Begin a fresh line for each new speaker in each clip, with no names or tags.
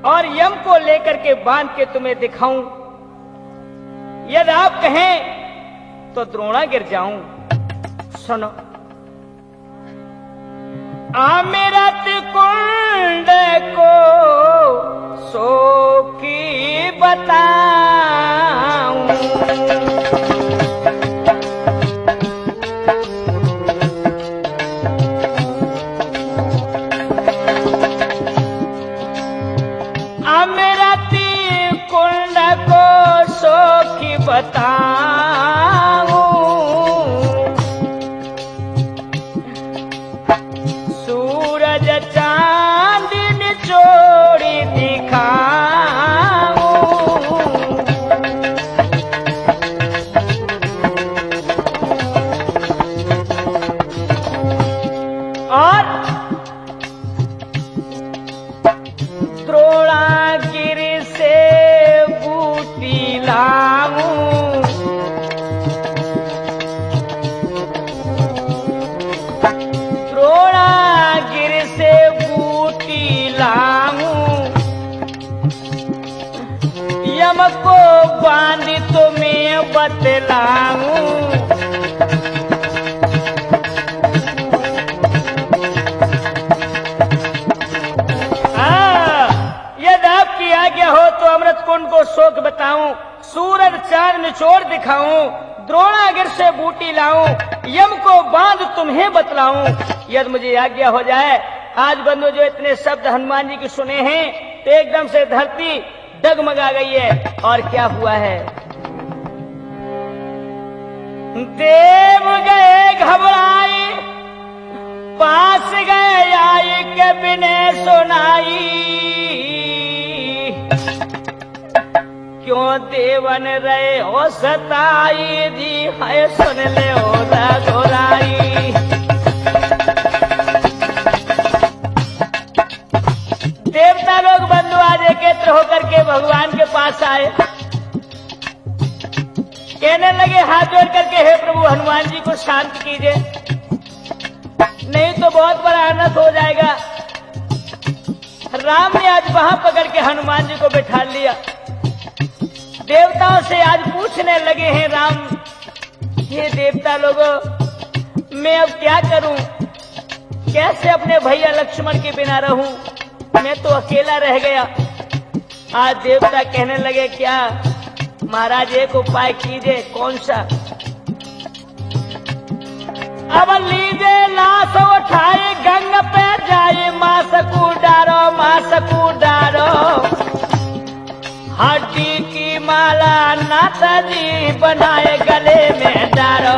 और यम को लेकर के बांध के तुम्हें दिखाऊं। यदि आप कहें तो द्रोणा गिर जाऊं। सुनो, अमृत कुंड को सो की बताऊं। अमृत कुंड को सो की बताऊं। सूरज चांद निचोड़ी दिखाऊं। और द्रोणागिरि से बूटी लाऊं। द्रोणागिरि से बूटी लाऊं। यम को बांध तुम्हें बतलाऊं। हो तो अमृत कुंड को शोक बताऊं। सूरज चांद निचोड़ दिखाऊं। द्रोणागिर से बूटी लाऊं। यम को बांध तुम्हें बतलाऊं। यदि मुझे आज्ञा हो जाए। आज बंधु जो इतने शब्द हनुमान जी के सुने हैं तो एकदम से धरती डगमगा गई है। और क्या हुआ है? देव गए घबराए, पास गए आई के बिने सुनाई। क्यों देवन रहे हो सताई जी, है सुन ले हो रघुराई। देवता लोग बंधु आज एकत्र होकर के भगवान के पास आए। कहने लगे हाथ जोड़ करके, हे प्रभु हनुमान जी को शांत कीजिए, नहीं तो बहुत बड़ा अनर्थ हो जाएगा। राम ने आज वहां पकड़ के हनुमान जी को बैठा लिया। देवताओं से आज पूछने लगे हैं राम, ये देवता लोगों मैं अब क्या करूं? कैसे अपने भैया लक्ष्मण के बिना रहूं? मैं तो अकेला रह गया। आज देवता कहने लगे क्या महाराज एक उपाय कीजिए। कौन सा? अब लीजिए लाश उठाए गंग पे जाए, मां सकू डारो। हड्डी की माला नाता जी बनाए गले में डारो।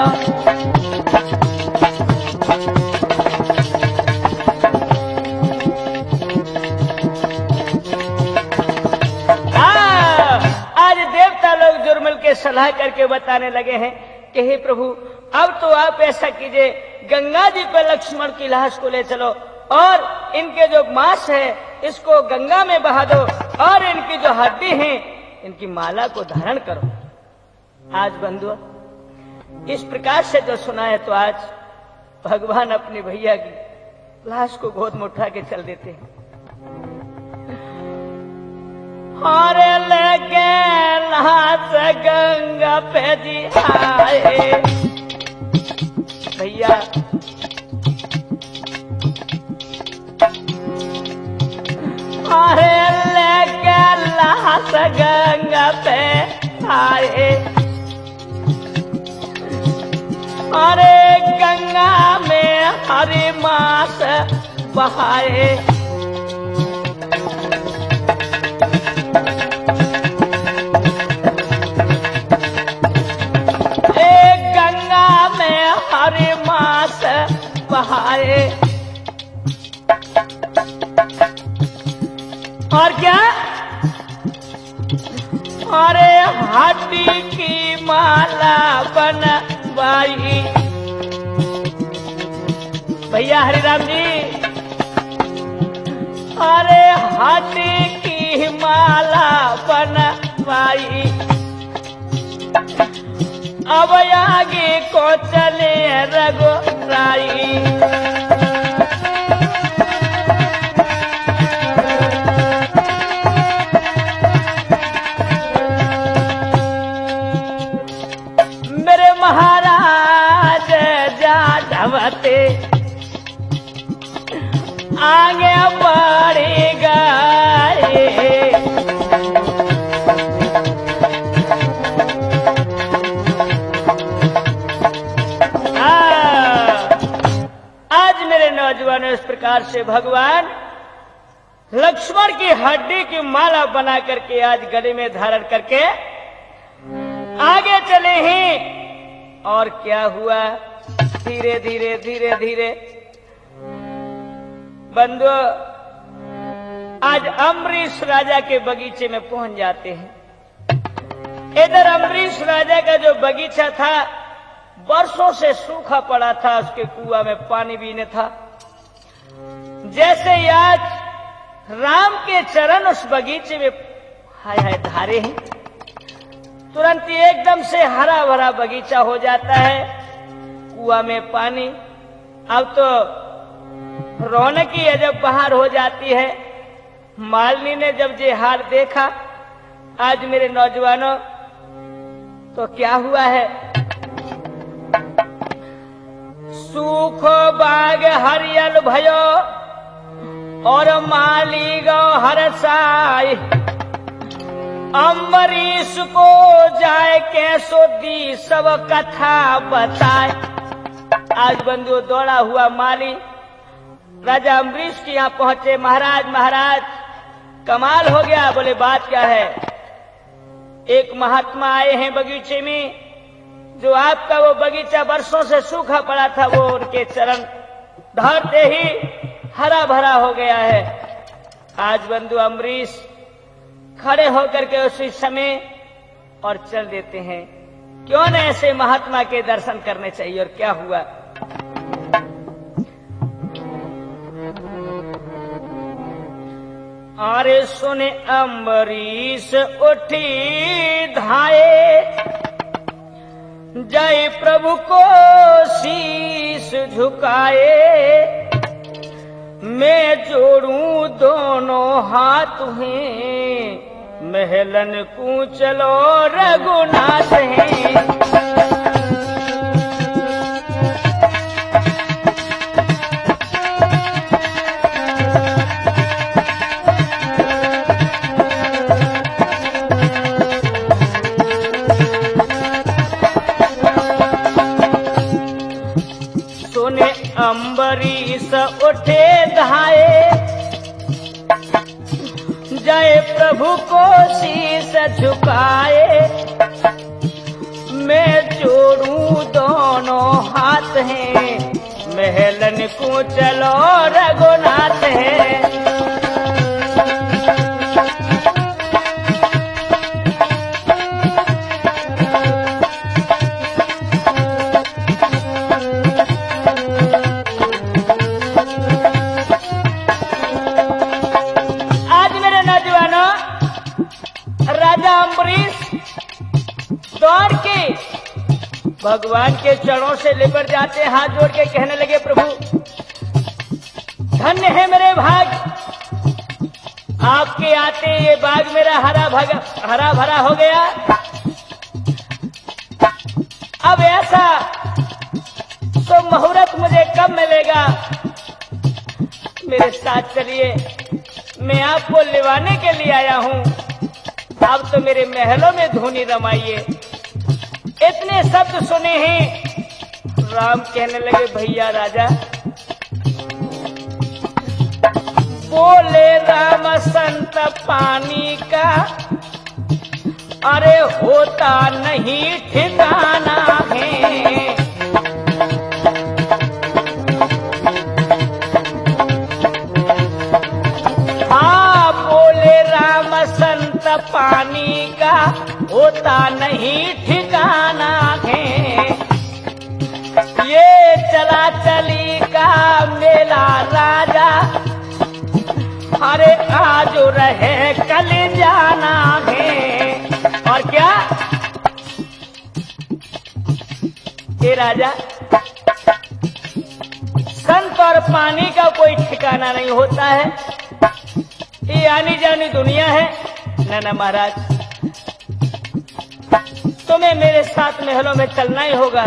आज देवता लोग जुर्मिल के सलाह करके बताने लगे हैं कि हे प्रभु अब तो आप ऐसा कीजिए, गंगा जी पे लक्ष्मण की लाश को ले चलो और इनके जो मांस है इसको गंगा में बहा दो और इनकी जो हड्डी है इनकी माला को धारण करो। आज बंधु इस प्रकार से जो सुना है तो आज भगवान अपने भैया की लाश को गोद में उठा के चल देते हैं और लेके लाश गंगा पे जी आए। भैया अरे लेके लाश गंगा पे आए। अरे गंगा में हरी मास बहाए। गंगा में हरी मास बहाए। और क्या? अरे हड्डी की माला बनवाई। भैया हरिराम जी अरे हड्डी की माला बनवाई। अब आगे को चले रघुराई। से भगवान लक्ष्मण की हड्डी की माला बना करके आज गले में धारण करके आगे चले हैं। और क्या हुआ, धीरे धीरे धीरे धीरे बंधु आज अम्बरीश राजा के बगीचे में पहुंच जाते हैं। इधर अम्बरीश राजा का जो बगीचा था बरसों से सूखा पड़ा था, उसके कुआं में पानी भी न था। जैसे आज राम के चरण उस बगीचे में हाय हाय धारे हैं, तुरंत ही एकदम से हरा भरा बगीचा हो जाता है, कुआं में पानी। अब तो रौनक ही अजब बहार हो जाती है। मालिनी ने जब ये हाल देखा, आज मेरे नौजवानों तो क्या हुआ है, सूखो बाग हरियल भयो और माली गो हरसाई, अम्बरीश को जाए कैसो दी सब कथा बताए। आज बंधु दौड़ा हुआ माली राजा अम्बरीश के यहाँ पहुंचे। महाराज महाराज कमाल हो गया। बोले बात क्या है। एक महात्मा आए हैं बगीचे में, जो आपका वो बगीचा बरसों से सूखा पड़ा था, वो उनके चरण धरते ही हरा भरा हो गया है। आज बंधु अम्बरीश खड़े होकर के उसी समय और चल देते हैं। क्यों न ऐसे महात्मा के दर्शन करने चाहिए। और क्या हुआ, अरे सुने अम्बरीश उठी धाये, जय प्रभु को शीश झुकाए, मैं जोड़ूं दोनों हाथ हैं, महलन को चलो रघुनाथ हैं। अम्बरीश उठे धाये, जय प्रभु को शीश झुकाए, मैं जोड़ूं दोनों हाथ हैं, महलन को चलो रघुनाथ हैं। दौड़ के भगवान के चरणों से लिपट जाते, हाथ जोड़ के कहने लगे, प्रभु धन्य है मेरे भाग, आपके आते ये बाग मेरा हरा भरा हो गया। अब ऐसा तो मुहूर्त मुझे कब मिलेगा, मेरे साथ चलिए, मैं आपको लिवाने के लिए आया हूं। अब तो मेरे महलों में धूनी रमाइए। इतने शब्द सुने हैं, राम कहने लगे, भैया राजा। बोले राम संत पानी का, अरे होता नहीं ठिकाना है। हाँ बोले राम संत पानी का, होता नहीं ठिकाना है। ये चला चली का मेला राजा, अरे आज रहे कल जाना है। और क्या ये राजा, संत और पानी का कोई ठिकाना नहीं होता है, ये आनी जानी दुनिया है। ना महाराज, तुम्हें मेरे साथ महलों में चलना ही होगा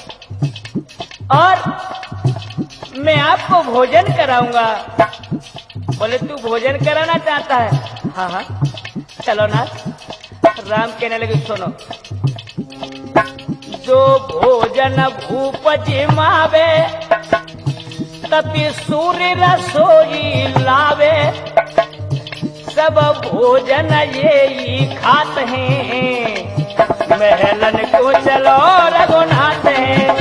और मैं आपको भोजन कराऊंगा। बोले तू भोजन कराना चाहता है? हाँ हाँ चलो ना। राम कहने लगे, सुनो, जो भोजन भूप जिमावे, तपि सूर्य रसोई लावे, सब भोजन ये ही खाते हैं, महलन को चलो रघुनाथ हैं।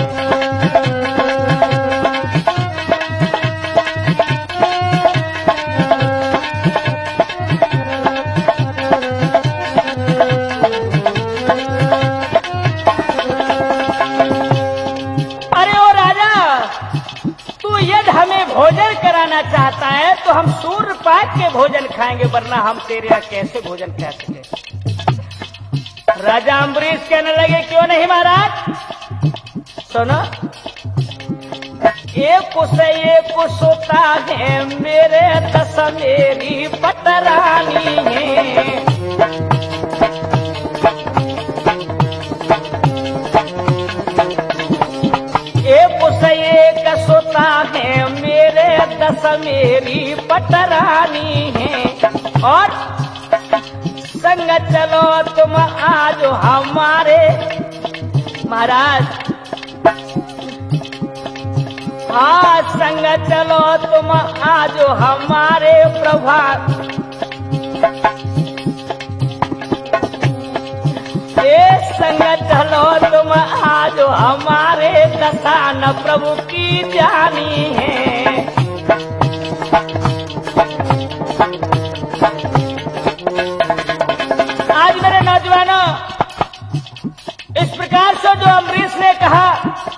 हमें भोजन कराना चाहता है तो हम सूर्य पाक के भोजन खाएंगे, वरना हम तेरे यहाँ कैसे भोजन खा सके। राजा अम्बरीश कहने लगे क्यों नहीं महाराज, सुनो, एक होता है मेरे दस मेरी पटरानी है, एक सोता है मेरे दस मेरी पटरानी है, और संग चलो तुम आज हमारे महाराज, हाँ संग चलो तुम आज हमारे प्रभात, संग चलो तुम आज हमारे दसान प्रभु की जानी है। आज मेरे नौजवानों, इस प्रकार से जो अम्बरीश ने कहा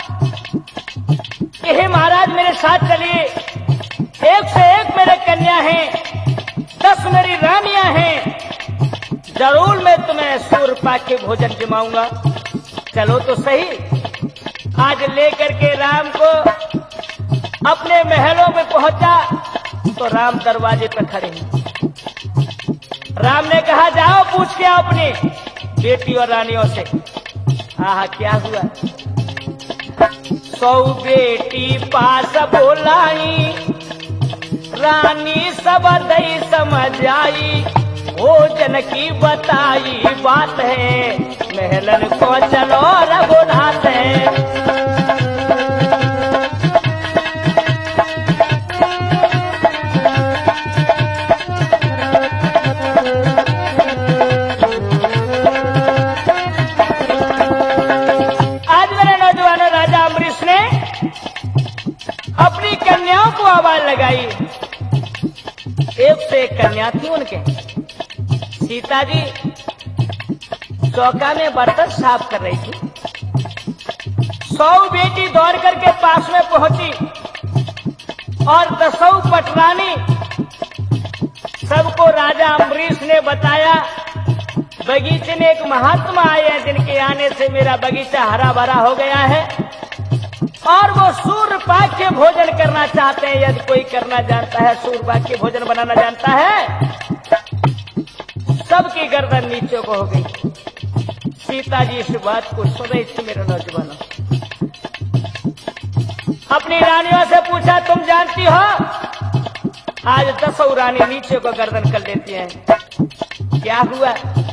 कि हे महाराज मेरे साथ चलिए, एक से एक मेरे कन्या हैं, 10 मेरी रानियां हैं, जरूर मैं तुम्हें सूर्य पाक के भोजन जमाऊंगा, चलो तो सही। आज लेकर के राम को अपने महलों में पहुंचा तो राम दरवाजे पर खड़े हैं। राम ने कहा जाओ पूछ के आओ अपनी बेटी और रानियों से। आहा क्या हुआ, 100 बेटी पास बोलाई, रानी सब दई समझ आई, भोजन की बताई बात है, महलन को चलो रघुनाथ है। आज मेरे नौजवानों, राजा अम्बरीश ने अपनी कन्याओं को आवाज लगाई। एक से एक कन्या थी उनके। सीता जी चौका में बर्तन साफ कर रही थी। 100 बेटी दौड़ करके पास में पहुंची और 10 पटरानी सबको राजा अम्बरीश ने बताया। बगीचे में एक महात्मा आए हैं जिनके आने से मेरा बगीचा हरा भरा हो गया है और वो सूर्य पाक के भोजन करना चाहते हैं। यदि कोई करना जानता है, सूर्य पाक के भोजन बनाना जानता है। सबकी गर्दन नीचे को हो गई। सीता जी इस बात को सुन रही थी। मेरे नौजवानों, अपनी रानियों से पूछा तुम जानती हो आज 10 रानी नीचे को गर्दन कर देती हैं, क्या हुआ?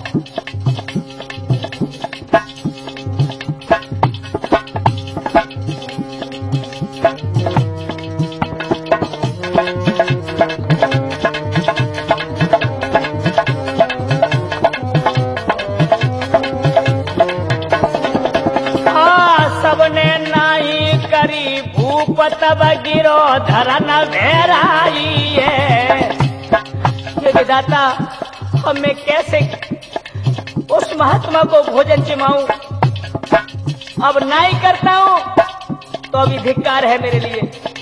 तब गिरो धरन भेराई है। ये विधाता, अब मैं कैसे उस महात्मा को भोजन चिमाऊं? अब नहीं करता हूं तो अभी धिक्कार है मेरे लिए।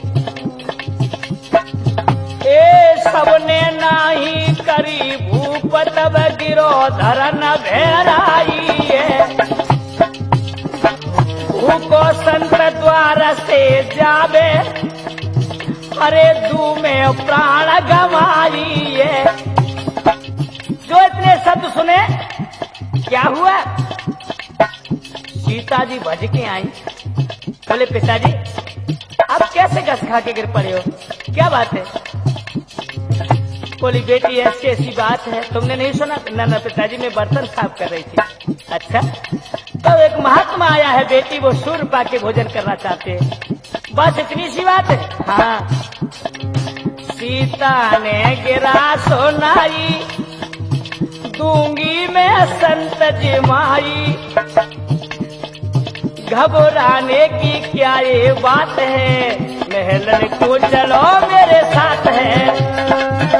ए सबने नाही करी भूप तब गिरो धरन भेराई है। को संत द्वार से जावे, अरे दू में प्राण गंवाई है। जो इतने शब्द सुने, क्या हुआ? सीता जी भज के आई। बोले पिताजी आप कैसे घस खा के गिर पड़े हो, क्या बात है? बोली बेटी ऐसी ऐसी बात है, तुमने नहीं सुना? ना पिताजी मैं बर्तन साफ कर रही थी। अच्छा, तो एक महात्मा आया है बेटी, वो सूर्य पाक के भोजन करना चाहते हैं। बस इतनी सी बात है। हाँ, सीता ने गिरा सोनाई, दूंगी मैं संत जिमाई। घबराने की क्या ये बात है, महलन को चलो मेरे साथ है।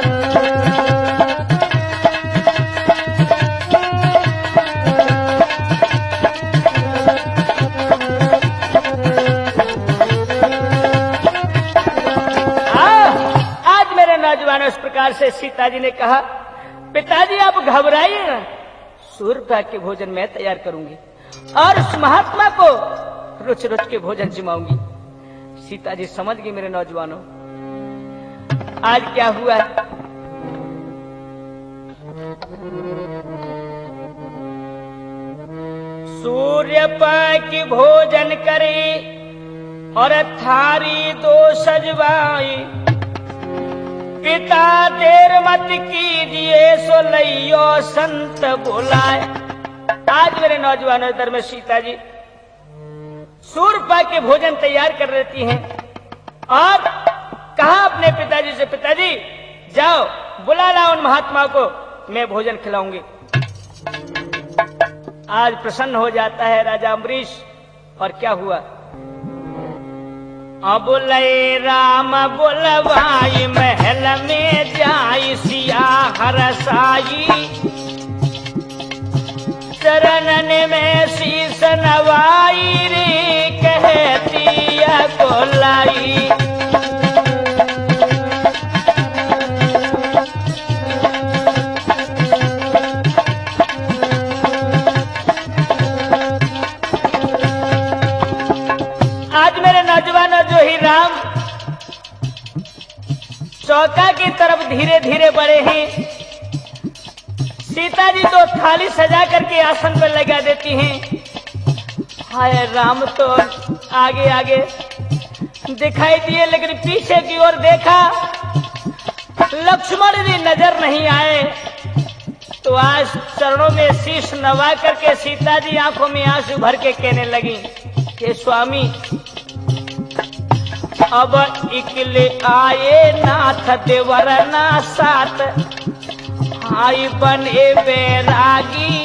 नौजवानों, इस प्रकार से सीता जी ने कहा, पिताजी आप घबराइए ना, सूर्य के भोजन मैं तैयार करूंगी और उस महात्मा को रुच रुच के भोजन जिमाऊंगी। सीता जी समझ गई मेरे नौजवानों आज क्या हुआ। सूर्य की भोजन करे और थारी दो सजवाई, पिता देर मत कीजिए सो लइयो संत बुलाए। आज मेरे नौजवानों दर में सीता जी सूर्य के भोजन तैयार कर लेती हैं और कहा अपने पिताजी से, पिताजी जाओ बुला लाओ उन महात्मा को, मैं भोजन खिलाऊंगी। आज प्रसन्न हो जाता है राजा अम्बरीश। और क्या हुआ, अब लय राम बुलवाई, महल में जाई सिया हरसाई। चरणन में शीस नवाई रे, कहती को लाई। आज मेरे नौजवानों जो ही राम चौका की तरफ धीरे धीरे बढ़े हैं, सीता जी तो थाली सजा करके आसन पर लगा देती हैं। हाय राम तो आगे आगे दिखाई दिए, लेकिन पीछे की ओर देखा लक्ष्मण भी नजर नहीं आए। तो आज चरणों में शीश नवा करके सीता जी आंखों में आंसू भर के कहने लगी कि स्वामी अब इकले आए नाथ देवर ना साथ, आई बने बैरागी।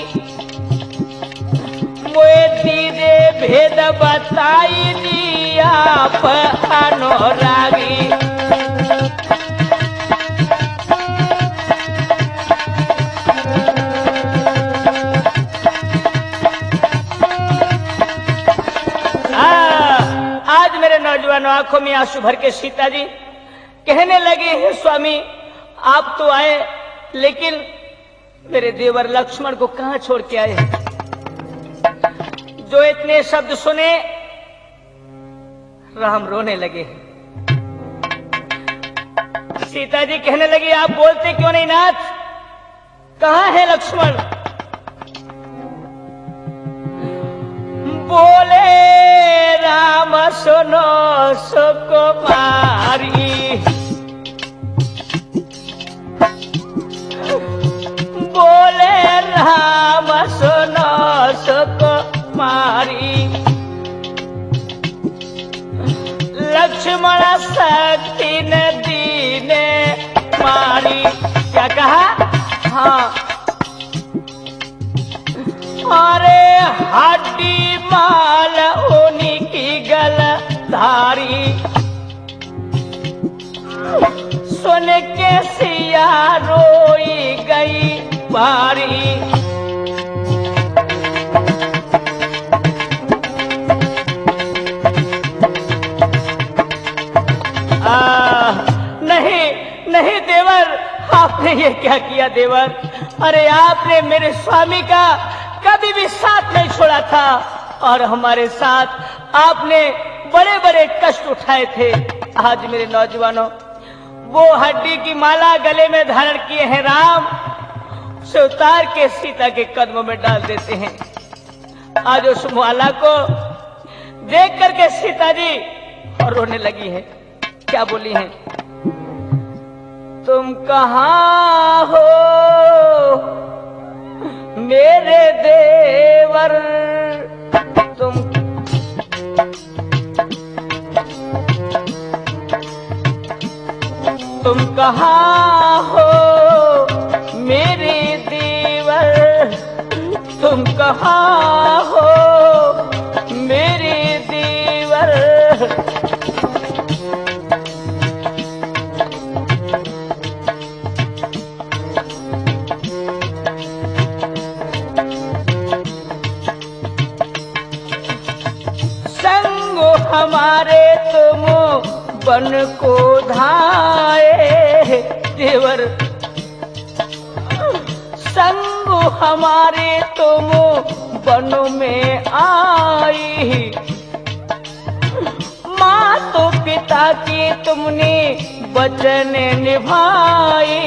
मोए दीदे भेद बताई दी आप अनुरागी। नौजवानों आंखों में आंसू भर के सीता जी कहने लगे, हे स्वामी आप तो आए, लेकिन मेरे देवर लक्ष्मण को कहां छोड़ के आए। जो इतने शब्द सुने राम रोने लगे। सीता जी कहने लगी, आप बोलते क्यों नहीं नाथ, कहां है लक्ष्मण। बोले राम सुनो सुकुमारी, बोले राम सुनो सुकुमारी। लक्ष्मण शक्ति ने दीने मारी। क्या कहा, हाँ अरे हड्डी माल उन्हीं की गलधारी। सुन के सिया रोई गई बारी। नहीं नहीं देवर, आपने ये क्या किया देवर। अरे आपने मेरे स्वामी का कभी भी साथ नहीं छोड़ा था और हमारे साथ आपने बड़े बड़े कष्ट उठाए थे। आज मेरे नौजवानों वो हड्डी की माला गले में धारण किए हैं राम, से उतार के सीता के कदमों में डाल देते हैं। आज उस माला को देख करके सीता जी और रोने लगी है। क्या बोली हैं, तुम कहाँ हो मेरे देवर, तुम कहाँ हो मेरे देवर, तुम कहाँ हो मेरे देवर। संग हमारे तुम बन को धाए देवर, संग हमारे तुम वन में आई। माँ तो पिता की तुमने वचन निभाई।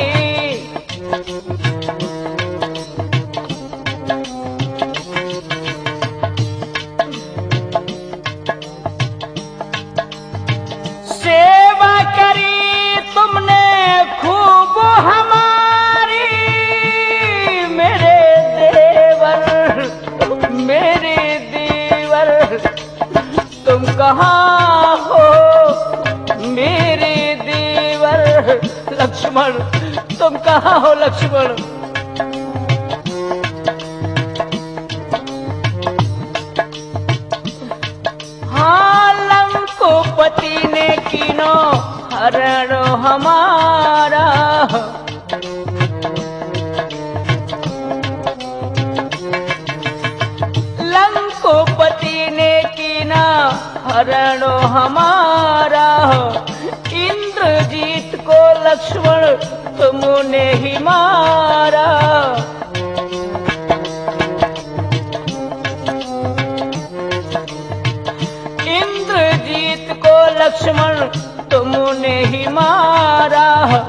सेवा करी तुमने खूब हमारी मेरे देवर, मेरे देवर। तुम कहाँ हो मेरे देवर, लक्ष्मण तुम कहाँ हो लक्ष्मण। हाँ लंकोपति ने कीनो हरण हमारा, लंकोपति ने कीना हरण हमारा। इंद्रजीत को लक्ष्मण तुमने ही मारा। इंद्रजीत को लक्ष्मण तुमने ही मारा।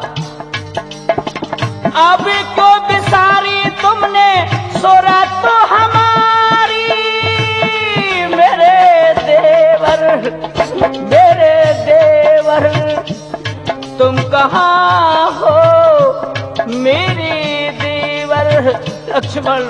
अब को बिसारी तुमने सोरा तो हमारी मेरे देवर, मेरे देवर। तुम कहाँ हो मेरे देवर, लक्ष्मण।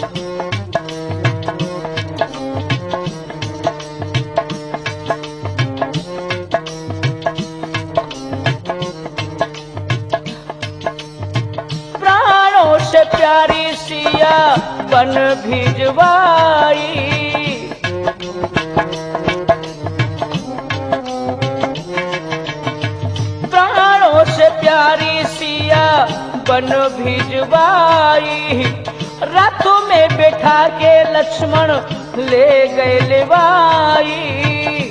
प्राणों से प्यारी सिया बन भिजवाई। प्राणों से प्यारी सिया बन भिजवाई। रथों में बैठा के लक्ष्मण ले गए लेवाई।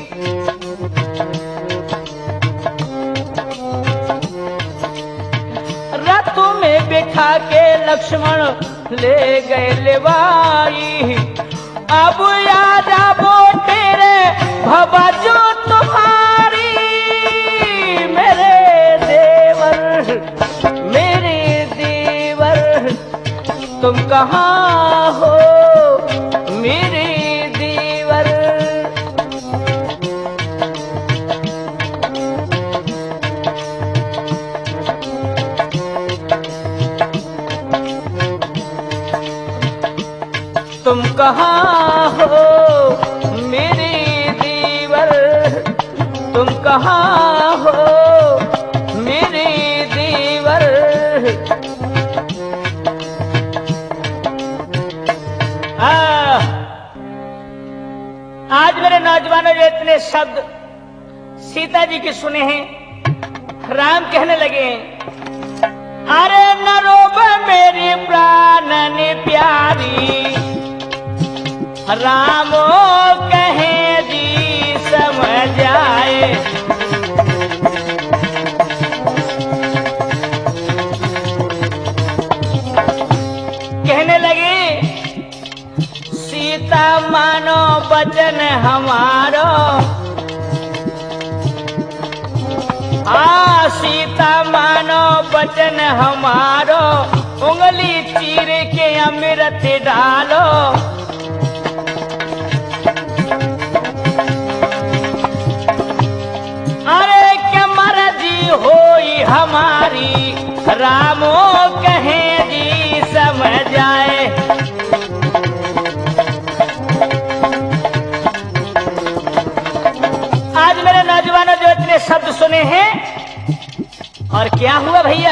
रथों में बैठा के लक्ष्मण ले गए लेवाई। अब याद आवो तेरे भवा जो तुम्हारी मेरे देवर, मेरे देवर। तुम कहाँ हो मेरे देवर। तुम कहाँ हो मेरे देवर, तुम कहाँ हो मेरे देवर। आज मेरे नौजवानों जो इतने शब्द सीता जी के सुने हैं, राम कहने लगे हैं, अरे न रोब मेरी प्राणन प्यारी, रामो कहे जी समझ आए। कहने लगे सीता मानो वचन हमारो। हाँ सीता मानो वचन हमारो, उंगली चीर के अमृत डालो। अरे क्या मर्जी होई हमारी, रामो कहे जी समझ आए। आज मेरे नौजवानों जो इतने शब्द सुने हैं और क्या हुआ भैया?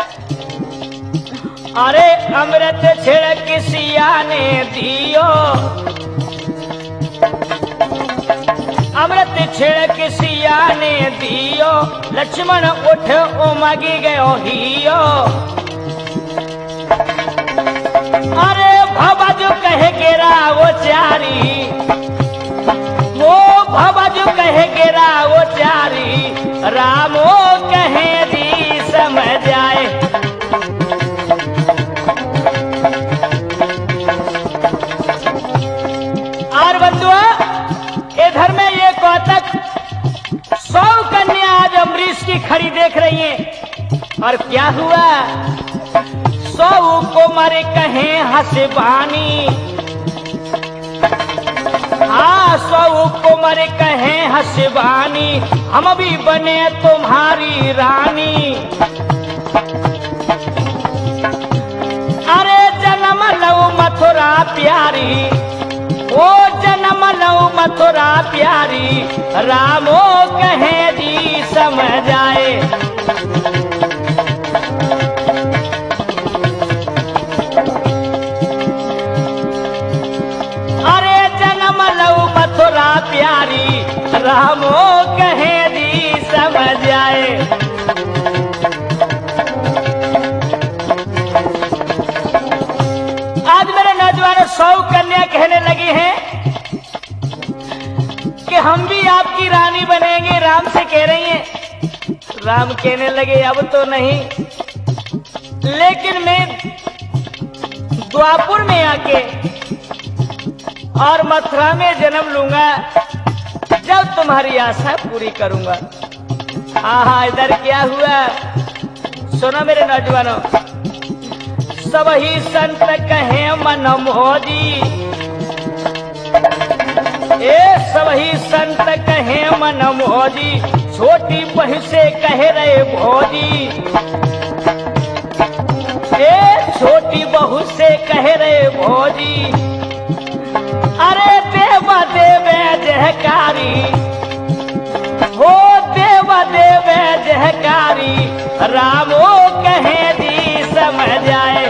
अरे अमृत छिड़क सिया ने दियो, अमृत छिड़क सिया ने दियो, लक्ष्मण उठ उमगी गयो हियो। अरे भवजु कहे गिरा वो चारी, वो भवजु कहे गिरा वो चारी, रामो कहे दी समझ आए। और बंधुआ इधर में ये कौतक 100 कन्या आज अम्बरीश की खड़ी देख रही हैं। और क्या हुआ? 100 को मरे कहे हसबानी, हाँ 100 को मरे कहे हसबानी, हम भी बने तुम्हारी रानी। अरे जन्म लो मथुरा प्यारी, ओ जन्म लो मथुरा प्यारी, रामो कहे जी समझ आए। अरे जन्म लो मथुरा प्यारी, रामो कहे जी समझ आए। आज मेरे नौजवान 100 कन्या कहने लगी हैं कि हम भी आपकी रानी बनेंगे, राम से कह रही हैं। राम कहने लगे अब तो नहीं, लेकिन मैं द्वापुर में आके और मथुरा में जन्म लूंगा, जब तुम्हारी आशा पूरी करूंगा। हाँ इधर क्या हुआ सुनो मेरे नौजवानों। सब ही संत कहे मन मोदी, ए सब ही संत कहे मन मोदी, छोटी बहू से कह रहे भोजी। ए छोटी बहू से कह रहे भोजी, अरे देव देव जहकारी, हो देव देव जहकारी, रामो कहे दी समझ आए।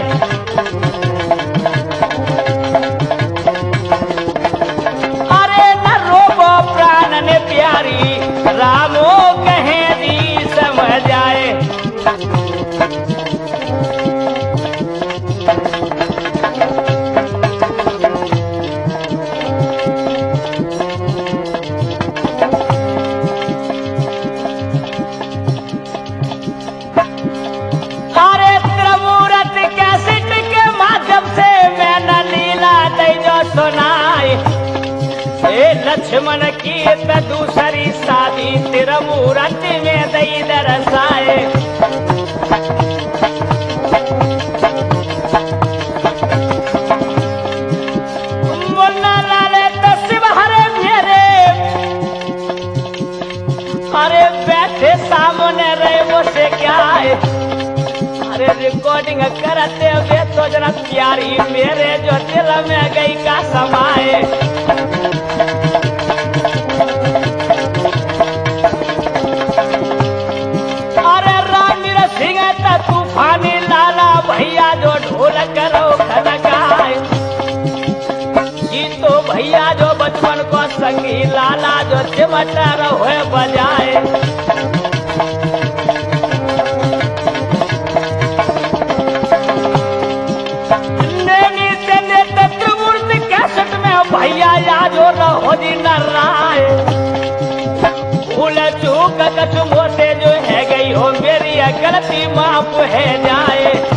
अरे न रोबो प्राण ने प्यारी, रामो कहे दी समझ आए। लक्ष्मण की त दूसरी शादी, तेरा मूरत में दई दरसाए। मुन्ना लाले तस्वीर हरे मेरे, अरे बैठे सामने रहे वो से क्या है? अरे रिकॉर्डिंग करते हुए तो जरा प्यारी मेरे जो दिल में गई का समाए। अरे राम सिंह तूफानी लाला भैया जो ढोल करो खनकाए, जी तो भैया जो बचपन को संगी लाला जो चिमटा रहो बजाए। भैया याद हो रहो दिन राय, भूल चूक कछु मोटे जो है गई हो मेरी गलती माफ है जाए।